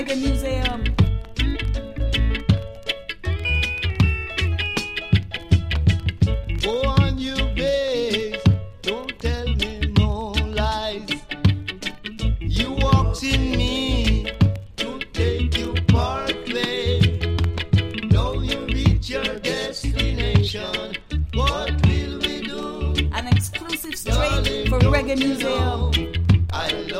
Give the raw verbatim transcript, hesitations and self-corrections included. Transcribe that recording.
Reggae Museum. Go on, you babes, don't tell me no lies. You walked in me to take you partway. Now you reach your destination. What will we do? An exclusive straight for Reggae Museum. I